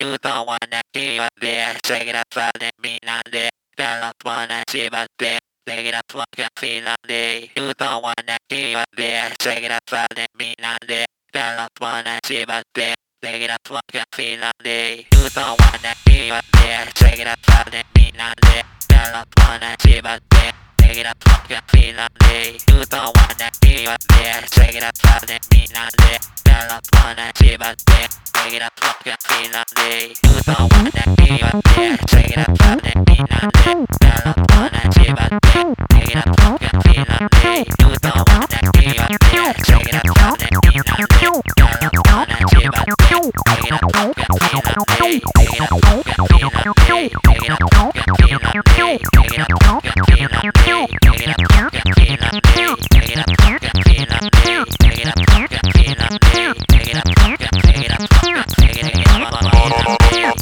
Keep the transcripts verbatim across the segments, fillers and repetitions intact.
You don't wanna keep up there, shake it up for the mean on there. Don't wanna keep up there, shake it up for the feel on there. You don't wanna keep up there, shake it up for the mean on there. Don't wanna keep up there, shake it up for the feel on there. You don't wanna keep up there, shake it up for the mean on there. Don't wanna keep up there. Shake it up, fuck your feel on me. You don't wanna keep up there. Shake it up, fuck the mean on there. Girl up, wanna keep up there. Shake it up, fuck your feel on me. You don't wanna keep up there. Shake it up, fuck the mean on there. Girl up, wanna keep up there. Shake it up, fuck your feel on me. You don't wanna keep up there. Shake it up, fuck the mean on there. Girl up, wanna keep up there. Shake it up, fuck your feel on me. Shake it up, fuck your feel on me. Shake it up, fuck your feel on me. Shake it up, fuck your feel on me. Take it up, fuck your feel on me. Take it up, fuck your feel on me. Take it up, fuck your feel on me. Take it up, fuck your, take it up, fuck your, take it up, fuck your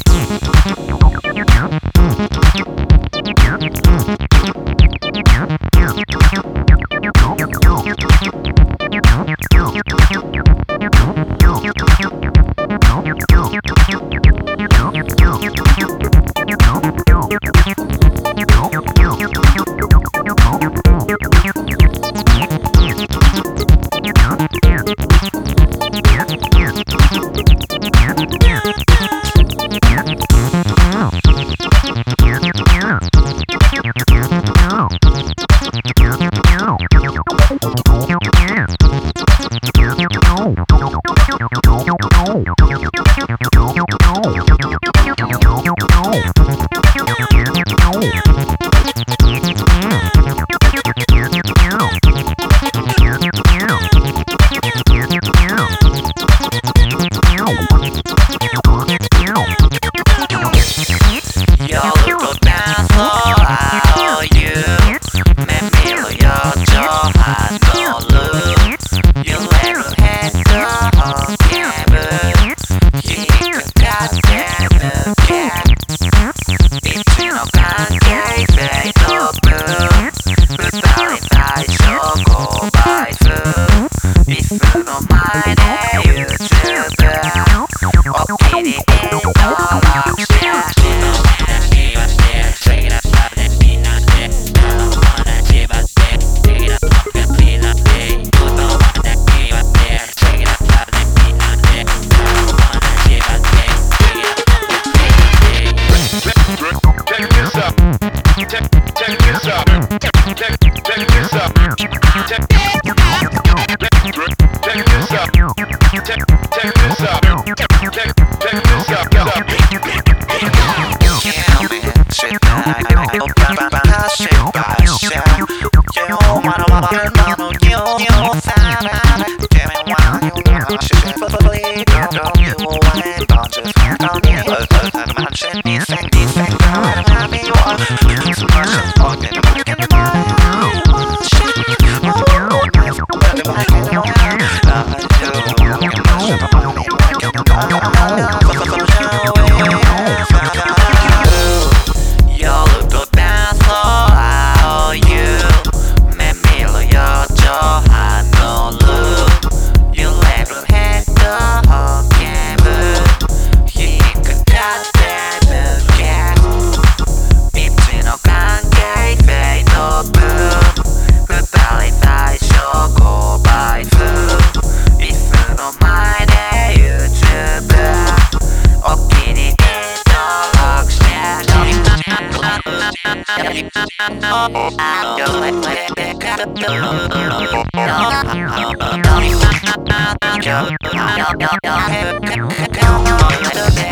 Yo,